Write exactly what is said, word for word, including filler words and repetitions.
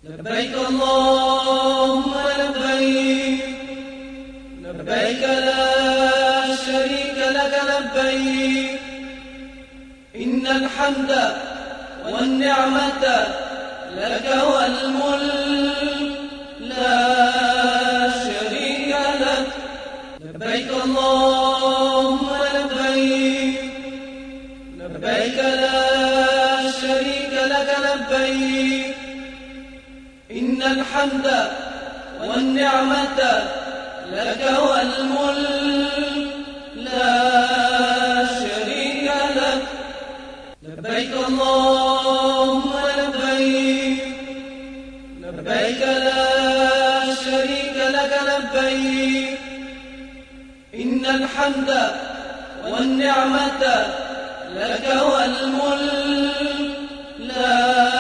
لبيك اللهم لبيك، لبيك لا شريك لك لبيك، إن الحمد والنعمة لك والملك لا شريك لك. لبيك اللهم لبيك، لبيك لا شريك لك لبيك، إن الحمد والنعمة لك والملك لا شريك لك. لبيك اللهم لبيك، لبيك لا شريك لك لبيك، إن الحمد والنعمة لك والملك لا